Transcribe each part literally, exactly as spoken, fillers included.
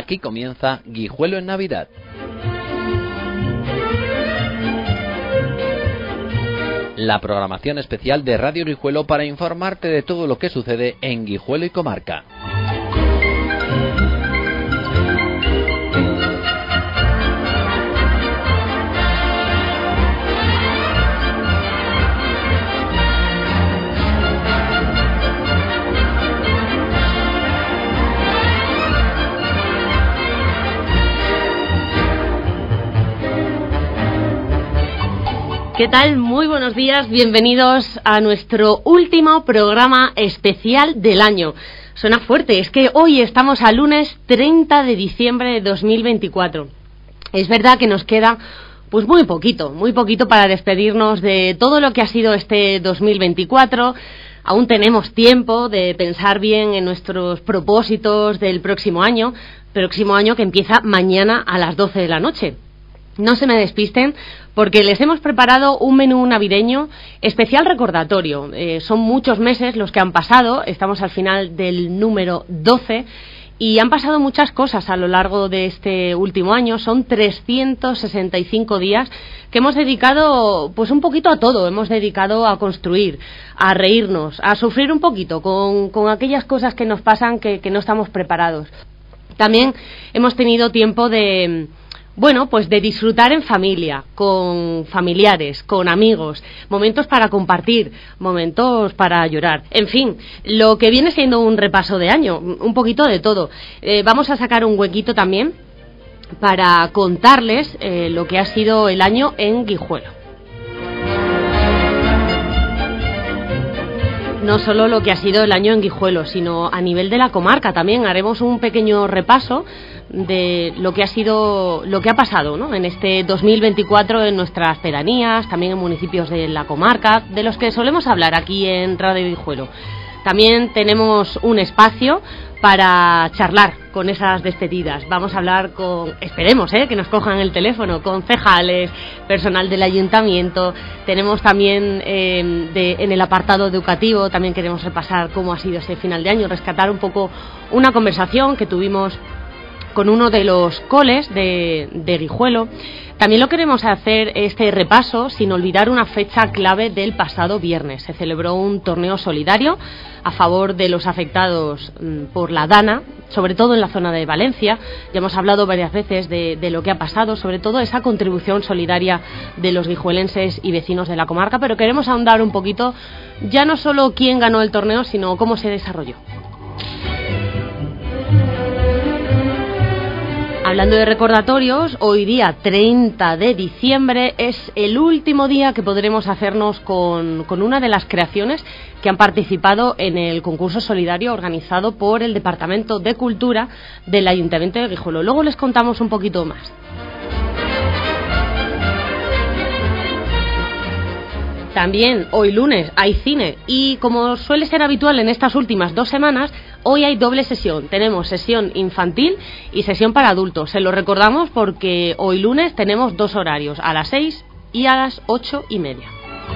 Aquí comienza Guijuelo en Navidad. La programación especial de Radio Guijuelo para informarte de todo lo que sucede en Guijuelo y comarca. ¿Qué tal? Muy buenos días, bienvenidos a nuestro último programa especial del año. Suena fuerte, es que hoy estamos a lunes treinta de diciembre de dos mil veinticuatro. Es verdad que nos queda pues muy poquito, muy poquito para despedirnos de todo lo que ha sido este dos mil veinticuatro. Aún tenemos tiempo de pensar bien en nuestros propósitos del próximo año, próximo año que empieza mañana a las doce de la noche. No se me despisten porque les hemos preparado un menú navideño especial recordatorio. Eh, son muchos meses los que han pasado, estamos al final del número doce y han pasado muchas cosas a lo largo de este último año. Son trescientos sesenta y cinco días que hemos dedicado pues un poquito a todo. Hemos dedicado a construir, a reírnos, a sufrir un poquito con, con aquellas cosas que nos pasan que, que no estamos preparados. También hemos tenido tiempo de... Bueno, pues de disfrutar en familia, con familiares, con amigos, momentos para compartir, momentos para llorar. En fin, lo que viene siendo un repaso de año, un poquito de todo. Eh, vamos a sacar un huequito también para contarles eh, lo que ha sido el año en Guijuelo. No solo lo que ha sido el año en Guijuelo, sino a nivel de la comarca también. Haremos un pequeño repaso de lo que ha sido, lo que ha pasado, ¿no?, en este dos mil veinticuatro en nuestras pedanías, también en municipios de la comarca, de los que solemos hablar aquí en Radio Guijuelo. También tenemos un espacio para charlar con esas despedidas. Vamos a hablar con, esperemos, ¿eh?, que nos cojan el teléfono, con concejales, personal del ayuntamiento. Tenemos también eh, de, en el apartado educativo, también queremos repasar cómo ha sido ese final de año, rescatar un poco una conversación que tuvimos con uno de los coles de, de Guijuelo. También lo queremos hacer este repaso sin olvidar una fecha clave del pasado viernes. Se celebró un torneo solidario a favor de los afectados mmm, por la Dana, sobre todo en la zona de Valencia. Ya hemos hablado varias veces de, de lo que ha pasado, sobre todo esa contribución solidaria de los guijuelenses y vecinos de la comarca, pero queremos ahondar un poquito ya no solo quién ganó el torneo, sino cómo se desarrolló. Hablando de recordatorios, hoy día treinta de diciembre es el último día que podremos hacernos con, con una de las creaciones que han participado en el concurso solidario organizado por el Departamento de Cultura del Ayuntamiento de Guijuelo. Luego les contamos un poquito más. También hoy lunes hay cine y, como suele ser habitual en estas últimas dos semanas, hoy hay doble sesión. Tenemos sesión infantil y sesión para adultos. Se lo recordamos porque hoy lunes tenemos dos horarios, a las seis y a las ocho y media.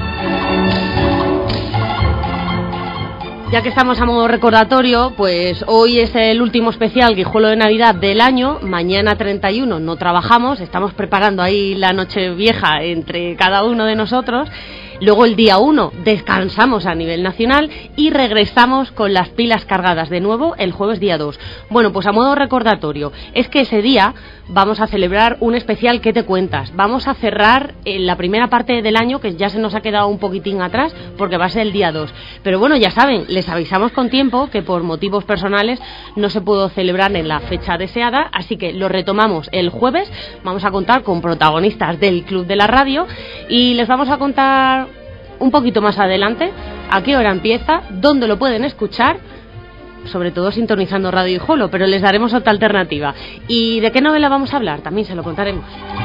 Ya que estamos a modo recordatorio, pues hoy es el último especial Guijuelo de Navidad del año. Mañana treinta y uno no trabajamos, estamos preparando ahí la noche vieja entre cada uno de nosotros. Luego el día uno descansamos a nivel nacional y regresamos con las pilas cargadas de nuevo el jueves día dos. Bueno, pues a modo recordatorio, es que ese día vamos a celebrar un especial ¿Qué te cuentas? Vamos a cerrar en la primera parte del año, que ya se nos ha quedado un poquitín atrás, porque va a ser el día dos. Pero bueno, ya saben, les avisamos con tiempo que por motivos personales no se pudo celebrar en la fecha deseada, así que lo retomamos el jueves. Vamos a contar con protagonistas del Club de la Radio y les vamos a contar un poquito más adelante a qué hora empieza, dónde lo pueden escuchar, sobre todo sintonizando Radio Guijuelo, pero les daremos otra alternativa. ¿Y de qué novela vamos a hablar? También se lo contaremos.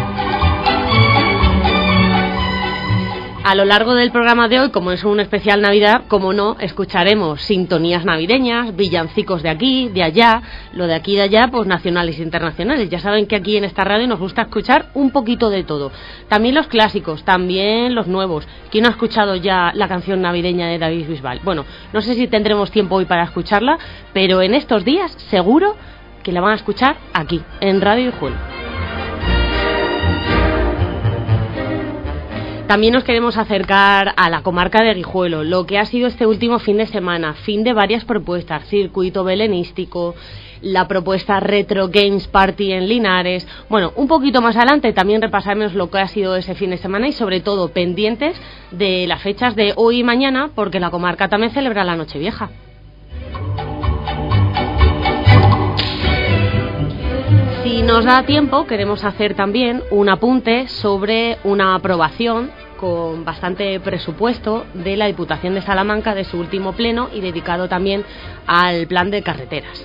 A lo largo del programa de hoy, como es un especial Navidad, como no, escucharemos sintonías navideñas, villancicos de aquí, de allá, lo de aquí y de allá, pues nacionales e internacionales. Ya saben que aquí en esta radio nos gusta escuchar un poquito de todo. También los clásicos, también los nuevos. ¿Quién ha escuchado ya la canción navideña de David Bisbal? Bueno, no sé si tendremos tiempo hoy para escucharla, pero en estos días seguro que la van a escuchar aquí, en Radio Guijuelo. También nos queremos acercar a la comarca de Guijuelo, lo que ha sido este último fin de semana, fin de varias propuestas, circuito belenístico, la propuesta Retro Games Party en Linares. Bueno, un poquito más adelante también repasaremos lo que ha sido ese fin de semana y sobre todo pendientes de las fechas de hoy y mañana, porque la comarca también celebra la Nochevieja. Si nos da tiempo, queremos hacer también un apunte sobre una aprobación con bastante presupuesto de la Diputación de Salamanca de su último pleno y dedicado también al plan de carreteras.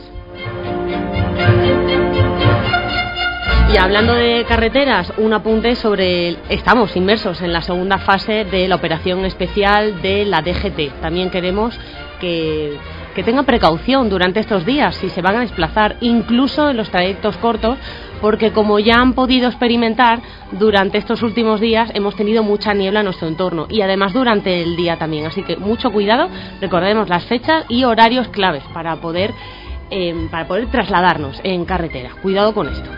Y hablando de carreteras, un apunte sobre... Estamos inmersos en la segunda fase de la operación especial de la D G T. También queremos que... que tengan precaución durante estos días si se van a desplazar, incluso en los trayectos cortos, porque como ya han podido experimentar durante estos últimos días hemos tenido mucha niebla en nuestro entorno y además durante el día también, así que mucho cuidado, recordemos las fechas y horarios claves para poder eh, para poder trasladarnos en carretera. Cuidado con esto.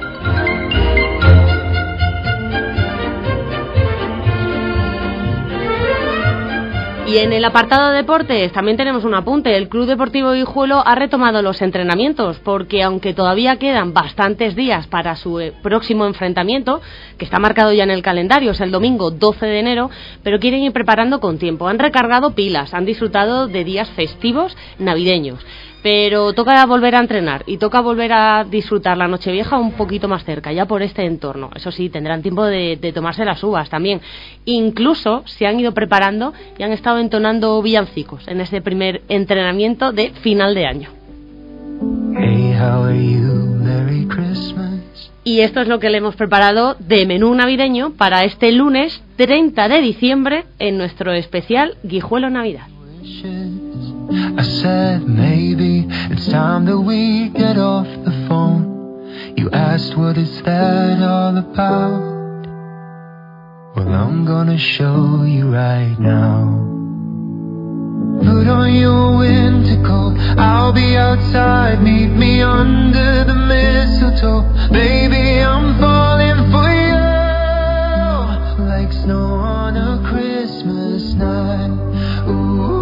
Y en el apartado de deportes también tenemos un apunte. El Club Deportivo Guijuelo ha retomado los entrenamientos porque aunque todavía quedan bastantes días para su eh, próximo enfrentamiento, que está marcado ya en el calendario, es el domingo doce de enero, pero quieren ir preparando con tiempo. Han recargado pilas, han disfrutado de días festivos navideños. Pero toca volver a entrenar y toca volver a disfrutar la Nochevieja un poquito más cerca, ya por este entorno. Eso sí, tendrán tiempo de, de tomarse las uvas también. Incluso se han ido preparando y han estado entonando villancicos en este primer entrenamiento de final de año. Hey, how are you? Merry Christmas. Y esto es lo que le hemos preparado de menú navideño para este lunes treinta de diciembre en nuestro especial Guijuelo Navidad. I said maybe it's time that we get off the phone. You asked what is that all about? Well, I'm gonna show you right now. Put on your winter coat, I'll be outside, meet me under the mistletoe. Baby, I'm falling for you, like snow on a Christmas night. Ooh.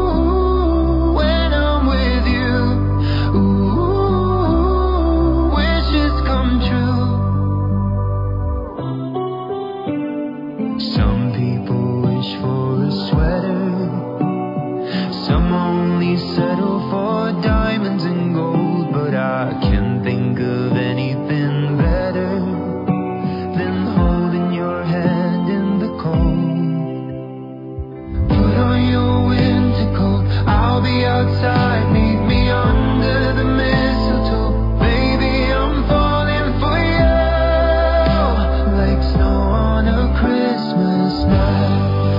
Settle for diamonds and gold, but I can't think of anything better than holding your hand in the cold. Put on your winter coat, I'll be outside, meet me under the mistletoe. Baby, I'm falling for you, like snow on a Christmas night.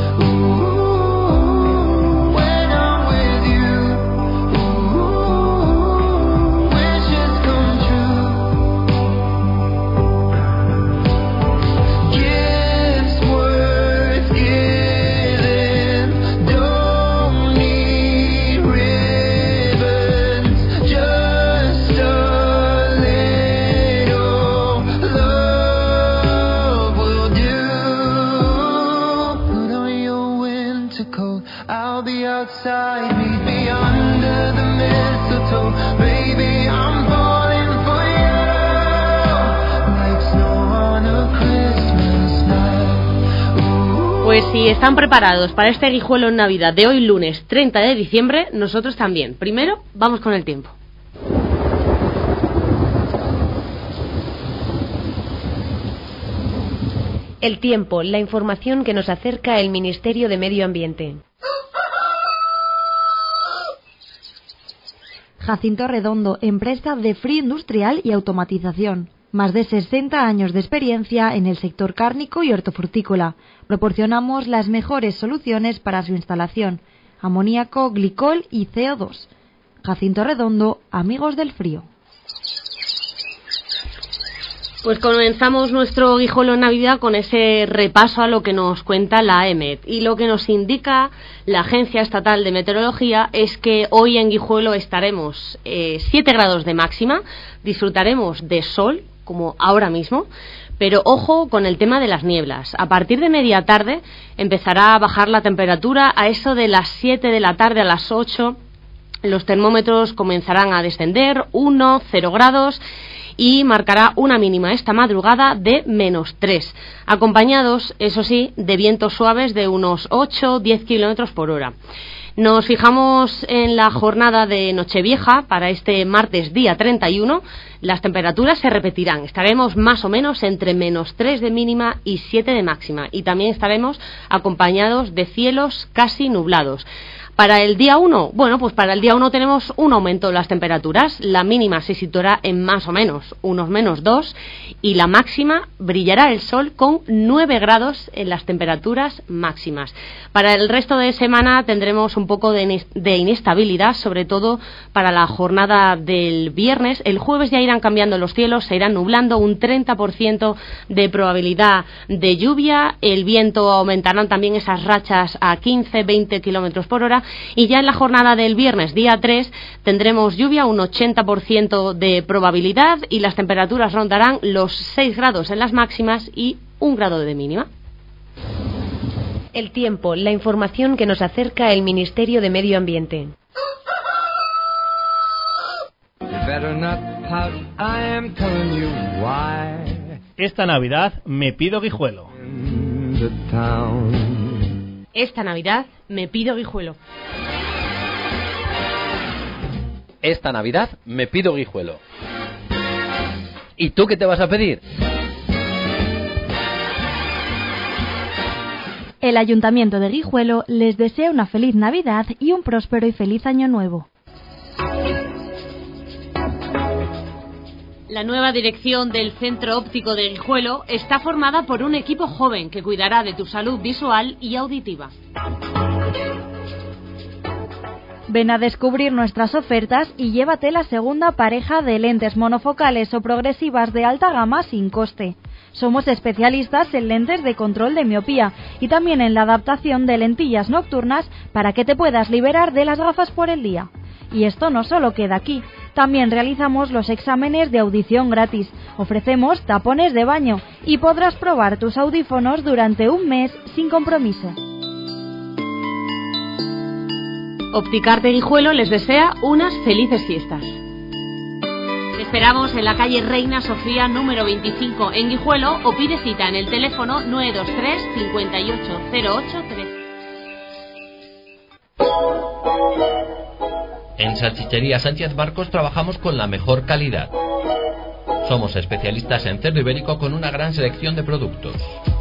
Pues si están preparados para este Guijuelo en Navidad de hoy lunes treinta de diciembre, nosotros también. Primero, vamos con el tiempo. El tiempo, la información que nos acerca el Ministerio de Medio Ambiente. Jacinto Redondo, empresa de frío industrial y automatización. Más de sesenta años de experiencia en el sector cárnico y hortofrutícola. Proporcionamos las mejores soluciones para su instalación. Amoníaco, glicol y C O dos. Jacinto Redondo, amigos del frío. Pues comenzamos nuestro Guijuelo en Navidad con ese repaso a lo que nos cuenta la E M E T. Y lo que nos indica la Agencia Estatal de Meteorología es que hoy en Guijuelo estaremos eh, siete grados de máxima, disfrutaremos de sol, como ahora mismo, pero ojo con el tema de las nieblas. A partir de media tarde empezará a bajar la temperatura. A eso de las siete de la tarde, a las ocho, los termómetros comenzarán a descender, uno, cero grados, y marcará una mínima esta madrugada de menos tres, acompañados, eso sí, de vientos suaves de unos ocho a diez kilómetros por hora. Nos fijamos en la jornada de Nochevieja para este martes día treinta y uno. Las temperaturas se repetirán. Estaremos más o menos entre menos tres de mínima y siete de máxima. Y también estaremos acompañados de cielos casi nublados. Para el día uno, bueno, pues para el día uno tenemos un aumento de las temperaturas. La mínima se situará en más o menos unos menos dos y la máxima brillará el sol con nueve grados en las temperaturas máximas. Para el resto de semana tendremos un poco de, de inestabilidad, sobre todo para la jornada del viernes. El jueves ya irán cambiando los cielos, se irán nublando, un treinta por ciento de probabilidad de lluvia. El viento aumentarán también esas rachas a quince a veinte kilómetros por hora. Y ya en la jornada del viernes, día tres, tendremos lluvia, un ochenta por ciento de probabilidad, y las temperaturas rondarán los seis grados en las máximas y un grado de mínima. El tiempo, la información que nos acerca el Ministerio de Medio Ambiente. Esta Navidad me pido Guijuelo. Esta Navidad me pido Guijuelo. Esta Navidad me pido Guijuelo. ¿Y tú qué te vas a pedir? El Ayuntamiento de Guijuelo les desea una feliz Navidad y un próspero y feliz Año Nuevo. La nueva dirección del Centro Óptico de Guijuelo está formada por un equipo joven que cuidará de tu salud visual y auditiva. Ven a descubrir nuestras ofertas y llévate la segunda pareja de lentes monofocales o progresivas de alta gama sin coste. Somos especialistas en lentes de control de miopía y también en la adaptación de lentillas nocturnas para que te puedas liberar de las gafas por el día. Y esto no solo queda aquí, también realizamos los exámenes de audición gratis, ofrecemos tapones de baño y podrás probar tus audífonos durante un mes sin compromiso. Opticarte Guijuelo les desea unas felices fiestas. Te esperamos en la calle Reina Sofía número veinticinco en Guijuelo o pide cita en el teléfono nueve dos tres, cinco ocho cero ocho tres. En Salchichería Sánchez Marcos trabajamos con la mejor calidad. Somos especialistas en cerdo ibérico con una gran selección de productos.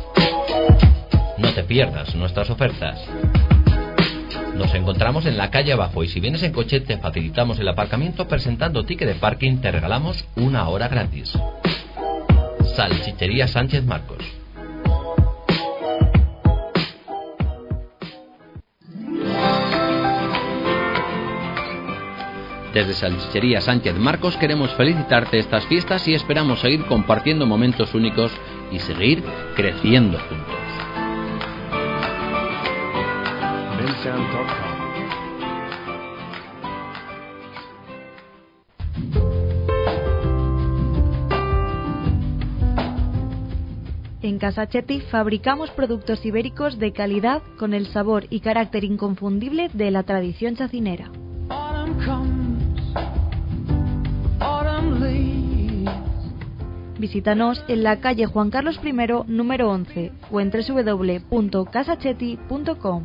No te pierdas nuestras ofertas. Nos encontramos en la calle abajo y si vienes en coche te facilitamos el aparcamiento presentando ticket de parking, te regalamos una hora gratis. Salchichería Sánchez Marcos. Desde Salchichería Sánchez Marcos queremos felicitarte estas fiestas y esperamos seguir compartiendo momentos únicos y seguir creciendo juntos. En Casa Chetti fabricamos productos ibéricos de calidad con el sabor y carácter inconfundible de la tradición chacinera. Visítanos en la calle Juan Carlos primero, número once, o en doble u doble u doble u punto casachetti punto com.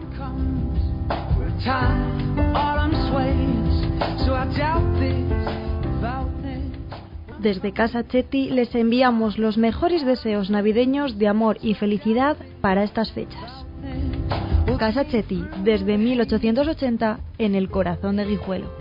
Desde Casa Chetti les enviamos los mejores deseos navideños de amor y felicidad para estas fechas. Casa Chetti, desde mil ochocientos ochenta, en el corazón de Guijuelo.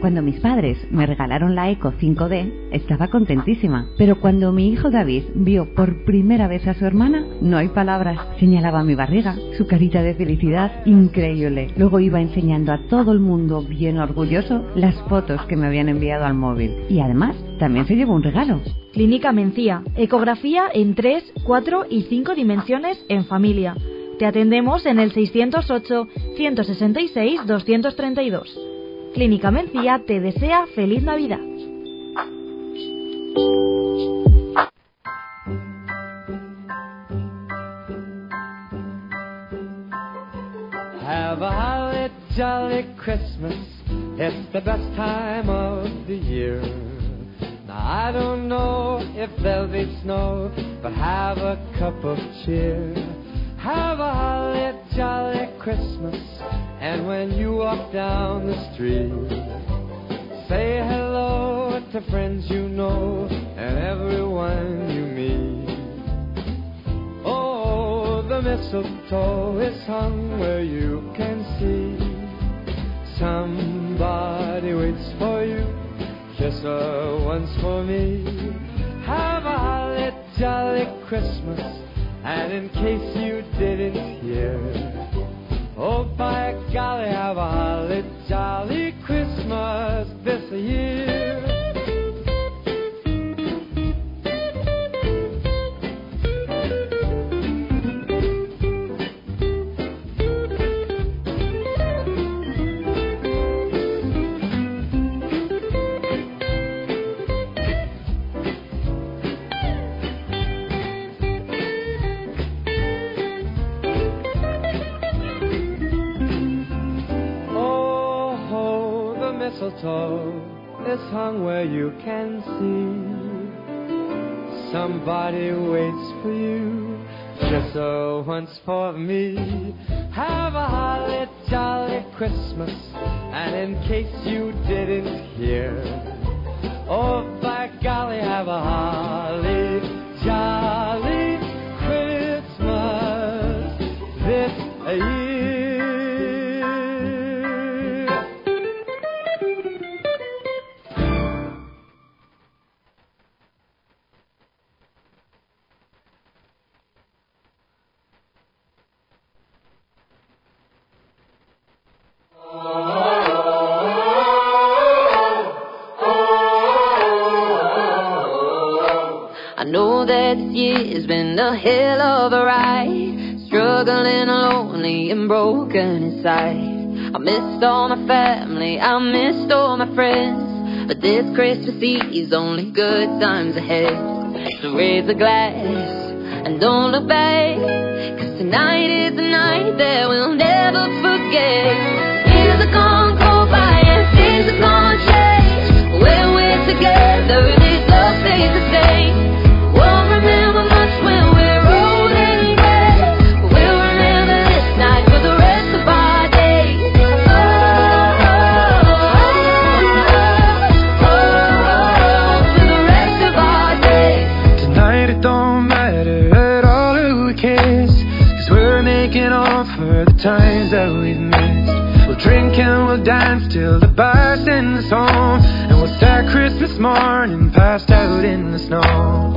Cuando mis padres me regalaron la Eco cinco D, estaba contentísima. Pero cuando mi hijo David vio por primera vez a su hermana, no hay palabras. Señalaba mi barriga, su carita de felicidad, increíble. Luego iba enseñando a todo el mundo, bien orgulloso, las fotos que me habían enviado al móvil. Y además, también se llevó un regalo. Clínica Mencía, ecografía en tres, cuatro y cinco dimensiones en familia. Te atendemos en el seiscientos ocho, ciento sesenta y seis, doscientos treinta y dos. Clínica Mencía te desea feliz Navidad. Have a holly jolly Christmas, it's the best time of the year. Now I don't know if there'll be snow, but have a cup of cheer. Have a holly jolly Christmas, and when you walk down the street, say hello to friends you know and everyone you meet. Oh, the mistletoe is hung where you can see. Somebody waits for you, kiss her once for me. Have a holly jolly Christmas, and in case you didn't hear, oh, by golly, have a holly jolly Christmas this year. Mistletoe is hung where you can see. Somebody waits for you, kiss her once for me. Have a holly jolly Christmas, and in case you didn't hear, oh by golly, have a holly jolly Christmas this year. This year's been a hell of a ride, struggling lonely and broken inside. I missed all my family, I missed all my friends, but this Christmas Eve's only good times ahead. So raise a glass and don't look back, 'cause tonight is the night that we'll never forget. Years are gone go by and things are gonna change. When we're together, this love stays the same. Won't remember much when we're old and gray, but we'll remember this night for the rest of our days. Oh, oh, oh, oh, oh, for the rest of our days. Tonight it don't matter at all who cares, 'cause we're making up for the times that we've missed. We'll drink and we'll dance till the bar sends us home, and we'll start Christmas morning passed out in the snow.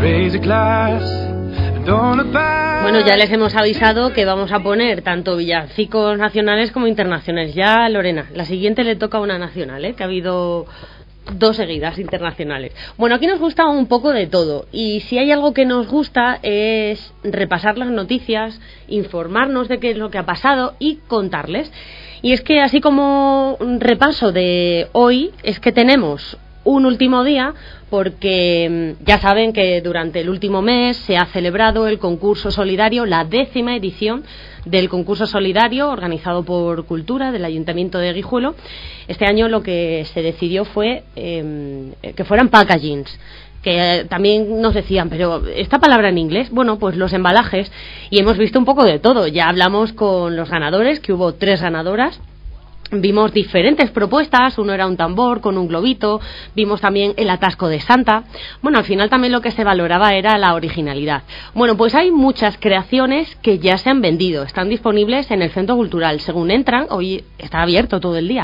Bueno, ya les hemos avisado que vamos a poner tanto villancicos nacionales como internacionales. Ya, Lorena, la siguiente le toca a una nacional, ¿eh? Que ha habido dos seguidas internacionales. Bueno, aquí nos gusta un poco de todo, y si hay algo que nos gusta es repasar las noticias, informarnos de qué es lo que ha pasado y contarles. Y es que así como un repaso de hoy, es que tenemos un último día, porque ya saben que durante el último mes se ha celebrado el concurso solidario, la décima edición del concurso solidario organizado por Cultura del Ayuntamiento de Guijuelo. Este año lo que se decidió fue eh, que fueran packagings, que también nos decían, pero ¿esta palabra en inglés? Bueno, pues los embalajes, y hemos visto un poco de todo. Ya hablamos con los ganadores, que hubo tres ganadoras. Vimos diferentes propuestas, uno era un tambor con un globito, vimos también el atasco de Santa. Bueno, al final también lo que se valoraba era la originalidad. Bueno, pues hay muchas creaciones que ya se han vendido, están disponibles en el Centro Cultural. Según entran, hoy está abierto todo el día,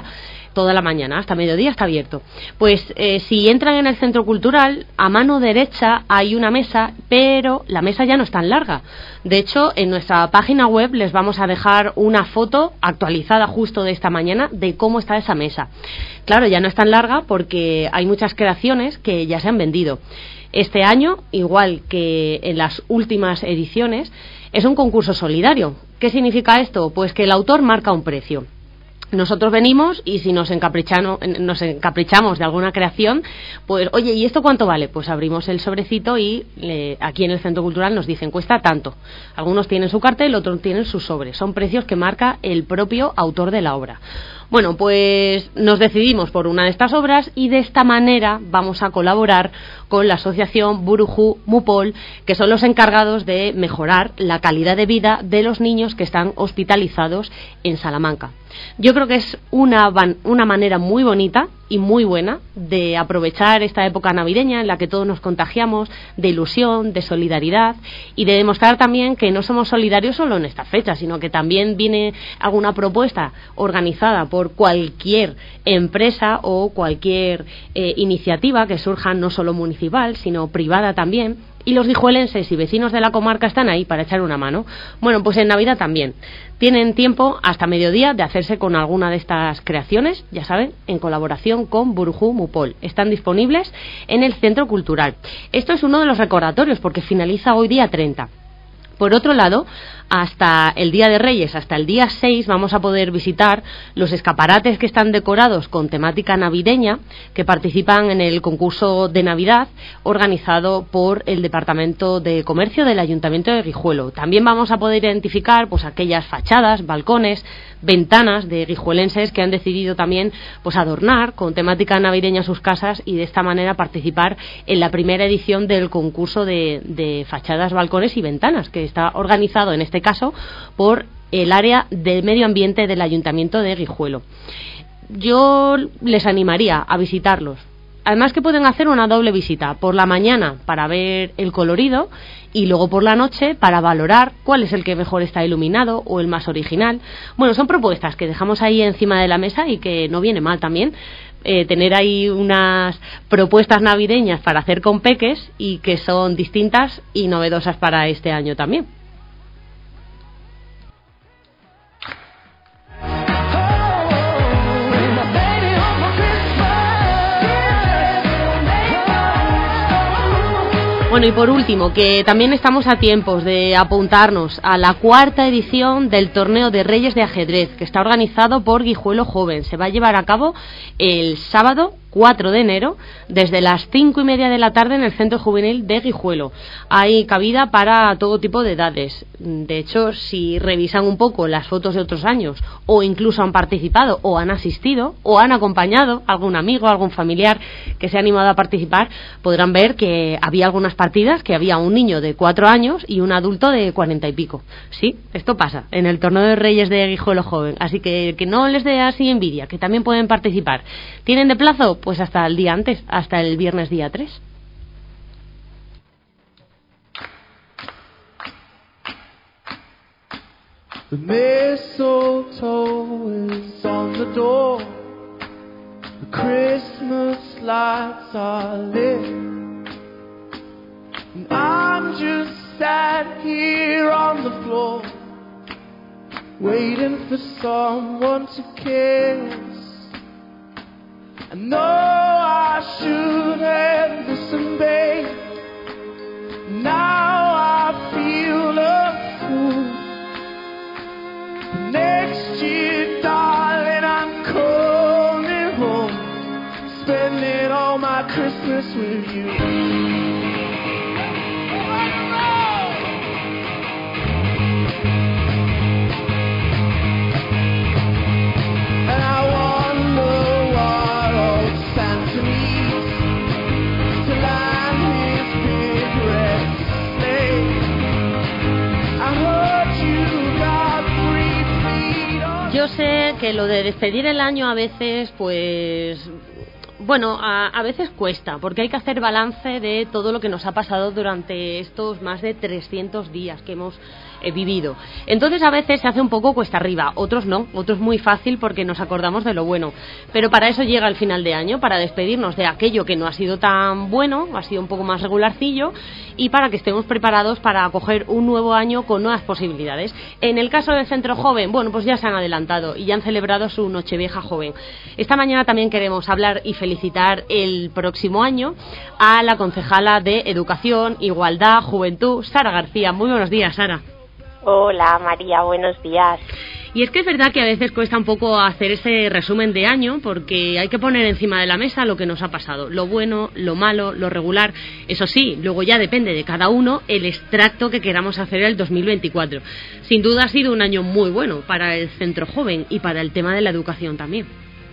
toda la mañana, hasta mediodía está abierto. Pues eh, si entran en el centro cultural, a mano derecha hay una mesa, pero la mesa ya no es tan larga. De hecho, en nuestra página web les vamos a dejar una foto actualizada justo de esta mañana de cómo está esa mesa. Claro, ya no es tan larga porque hay muchas creaciones que ya se han vendido. Este año, igual que en las últimas ediciones, es un concurso solidario. ¿Qué significa esto? Pues que el autor marca un precio. Nosotros venimos y si nos encaprichamos, nos encaprichamos de alguna creación, pues oye, ¿y esto cuánto vale? Pues abrimos el sobrecito y le, aquí en el Centro Cultural nos dicen cuesta tanto. Algunos tienen su cartel, otros tienen su sobre. Son precios que marca el propio autor de la obra. Bueno, pues nos decidimos por una de estas obras y de esta manera vamos a colaborar con la asociación Burujú Mupol, que son los encargados de mejorar la calidad de vida de los niños que están hospitalizados en Salamanca. Yo creo que es una, una manera muy bonita y muy buena de aprovechar esta época navideña en la que todos nos contagiamos de ilusión, de solidaridad y de demostrar también que no somos solidarios solo en esta fecha, sino que también viene alguna propuesta organizada por cualquier empresa o cualquier eh, iniciativa que surja no solo municipal, sino privada también. Y los guijuelenses y vecinos de la comarca están ahí para echar una mano. Bueno, pues en Navidad también. Tienen tiempo hasta mediodía de hacerse con alguna de estas creaciones, ya saben, en colaboración con Burujú Mupol. Están disponibles en el Centro Cultural. Esto es uno de los recordatorios porque finaliza hoy día treinta. Por otro lado, hasta el Día de Reyes, hasta el día seis, vamos a poder visitar los escaparates que están decorados con temática navideña, que participan en el concurso de Navidad organizado por el Departamento de Comercio del Ayuntamiento de Guijuelo. También vamos a poder identificar pues aquellas fachadas, balcones, ventanas de guijuelenses que han decidido también pues adornar con temática navideña sus casas y de esta manera participar en la primera edición del concurso de, de fachadas, balcones y ventanas, que está organizado en este caso por el área del medio ambiente del Ayuntamiento de Guijuelo. Yo les animaría a visitarlos. Además que pueden hacer una doble visita, por la mañana para ver el colorido y luego por la noche para valorar cuál es el que mejor está iluminado o el más original. Bueno, son propuestas que dejamos ahí encima de la mesa y que no viene mal también eh, tener ahí unas propuestas navideñas para hacer con peques y que son distintas y novedosas para este año también. Bueno, y por último, que también estamos a tiempos de apuntarnos a la cuarta edición del Torneo de Reyes de Ajedrez, que está organizado por Guijuelo Joven. Se va a llevar a cabo el sábado cuatro de enero, desde las cinco y media de la tarde en el Centro Juvenil de Guijuelo. Hay cabida para todo tipo de edades. De hecho, si revisan un poco las fotos de otros años, o incluso han participado, o han asistido, o han acompañado a algún amigo, algún familiar que se ha animado a participar, podrán ver que había algunas partidas que había un niño de cuatro años y un adulto de cuarenta y pico. Sí, esto pasa en el Torneo de Reyes de Guijuelo Joven. Así que que no les dé así envidia, que también pueden participar. ¿Tienen de plazo? Pues hasta el día antes, hasta el viernes día tres. The mistletoe is on the door. The Christmas lights are lit. And I'm just sat here on the floor, waiting for someone to kiss. I know I should have listened, babe. Now I feel a fool. But next year, darling, I'm coming home, spending all my Christmas with you. And I wonder what old Santa needs to land his big red sleigh. I heard you got three feet on. Yo sé que lo de despedir el año a veces pues Bueno, a, a veces cuesta, porque hay que hacer balance de todo lo que nos ha pasado durante estos más de trescientos días que hemos eh, vivido. Entonces a veces se hace un poco cuesta arriba, otros no, otros muy fácil porque nos acordamos de lo bueno. Pero para eso llega el final de año, para despedirnos de aquello que no ha sido tan bueno, ha sido un poco más regularcillo, y para que estemos preparados para acoger un nuevo año con nuevas posibilidades. En el caso del Centro Joven, bueno, pues ya se han adelantado y ya han celebrado su Nochevieja Joven. Esta mañana también queremos hablar y felicitar el próximo año a la concejala de Educación, Igualdad, Juventud, Sara García. Muy buenos días, Sara. Hola, María, buenos días. Y es que es verdad que a veces cuesta un poco hacer ese resumen de año porque hay que poner encima de la mesa lo que nos ha pasado, lo bueno, lo malo, lo regular. Eso sí, luego ya depende de cada uno el extracto que queramos hacer el dos mil veinticuatro. Sin duda ha sido un año muy bueno para el Centro Joven y para el tema de la educación también.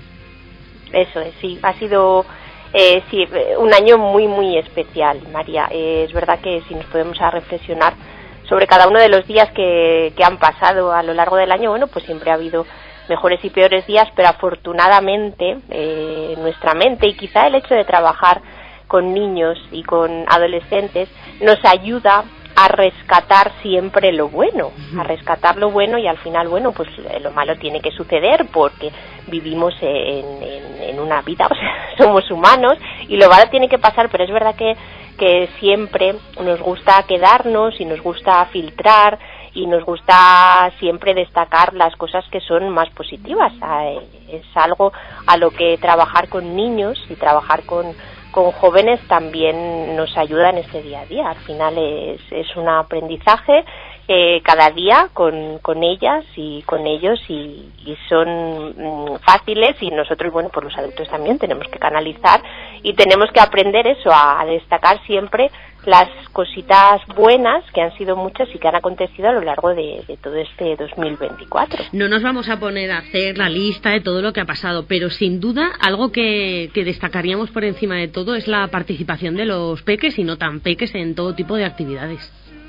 Eso es, sí, ha sido eh, sí, un año muy, muy especial, María. Eh, es verdad que si nos podemos a reflexionar sobre cada uno de los días que, que han pasado a lo largo del año, bueno, pues siempre ha habido mejores y peores días, pero afortunadamente eh, nuestra mente y quizá el hecho de trabajar con niños y con adolescentes nos ayuda a rescatar siempre lo bueno, a rescatar lo bueno y al final, bueno, pues lo malo tiene que suceder porque vivimos en, en, en una vida, o sea, somos humanos y lo malo tiene que pasar, pero es verdad que, que siempre nos gusta quedarnos y nos gusta filtrar y nos gusta siempre destacar las cosas que son más positivas. Es algo a lo que trabajar con niños y trabajar con con jóvenes también nos ayuda en este día a día. Al final es, es un aprendizaje eh, cada día con, con ellas y con ellos y, y son mm, fáciles y nosotros, bueno, pues los adultos también tenemos que canalizar y tenemos que aprender eso, a, a destacar siempre las cositas buenas que han sido muchas y que han acontecido a lo largo de, de todo este dos mil veinticuatro. No nos vamos a poner a hacer la lista de todo lo que ha pasado, pero sin duda algo que, que destacaríamos por encima de todo es la participación de los peques y no tan peques en todo tipo de actividades.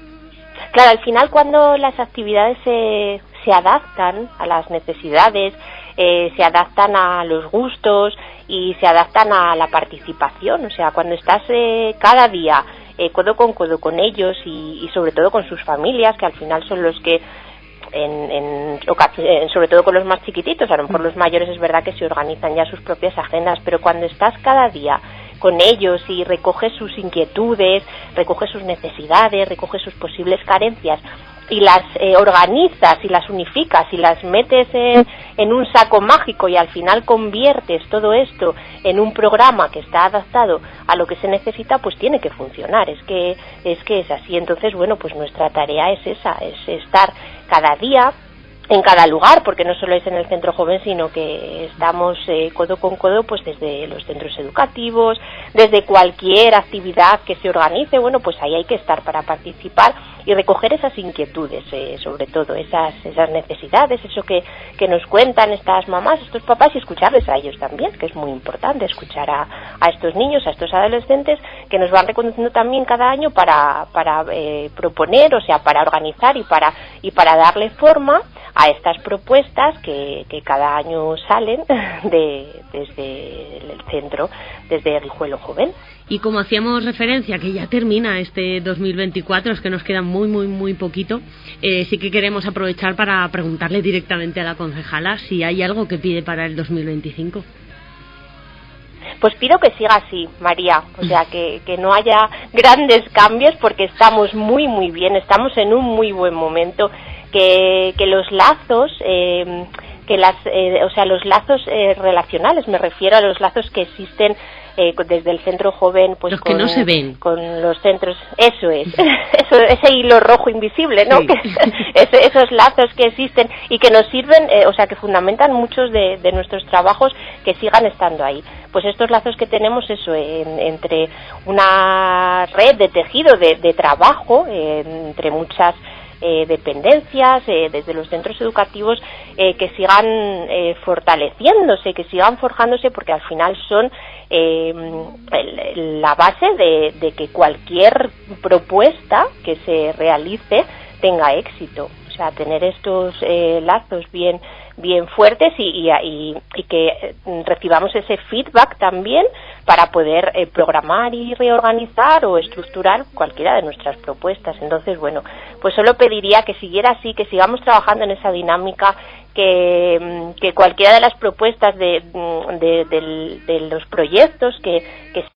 Claro, al final cuando las actividades se, se adaptan a las necesidades, eh, se adaptan a los gustos y se adaptan a la participación, o sea, cuando estás eh, cada día Eh, codo con codo con ellos y, y sobre todo con sus familias, que al final son los que, en, en, sobre todo con los más chiquititos, a lo mejor los mayores es verdad que se organizan ya sus propias agendas, pero cuando estás cada día con ellos y recoges sus inquietudes, recoges sus necesidades, recoges sus posibles carencias y las eh, organizas y las unificas y las metes en, en un saco mágico y al final conviertes todo esto en un programa que está adaptado a lo que se necesita, pues tiene que funcionar, es que es que es así. Entonces, bueno, pues nuestra tarea es esa, es estar cada día en cada lugar, porque no solo es en el Centro Joven, sino que estamos eh, codo con codo pues desde los centros educativos, desde cualquier actividad que se organice, bueno, pues ahí hay que estar para participar y recoger esas inquietudes, eh, sobre todo esas esas necesidades, eso que, que nos cuentan estas mamás, estos papás y escucharles a ellos también, que es muy importante escuchar a, a estos niños, a estos adolescentes que nos van reconociendo también cada año para, para eh, proponer, o sea, para organizar y para, y para darle forma a estas propuestas que, que cada año salen de, desde el centro, desde Guijuelo Joven. Y como hacíamos referencia que ya termina este dos mil veinticuatro, es que nos queda muy, muy, muy poquito, eh, sí que queremos aprovechar para preguntarle directamente a la concejala si hay algo que pide para el dos mil veinticinco. Pues pido que siga así, María, o sea, que, que no haya grandes cambios porque estamos muy, muy bien, estamos en un muy buen momento, que, que los lazos, eh, que las, eh, o sea, los lazos eh, relacionales, me refiero a los lazos que existen eh, desde el Centro Joven, pues los con, que no se ven, con los centros, eso es, eso, ese hilo rojo invisible, ¿no? Sí. Que, ese, esos lazos que existen y que nos sirven, eh, o sea, que fundamentan muchos de, de nuestros trabajos, que sigan estando ahí. Pues estos lazos que tenemos, eso, en, entre una red de tejido de, de trabajo, eh, entre muchas Eh, dependencias, eh, desde los centros educativos, eh, que sigan eh, fortaleciéndose, que sigan forjándose, porque al final son eh, el, la base de, de que cualquier propuesta que se realice tenga éxito. O sea, tener estos eh, lazos bien bien fuertes y, y, y, y que recibamos ese feedback también para poder eh, programar y reorganizar o estructurar cualquiera de nuestras propuestas. Entonces, bueno, pues solo pediría que siguiera así, que sigamos trabajando en esa dinámica, que, que cualquiera de las propuestas de, de, de, de los proyectos que, que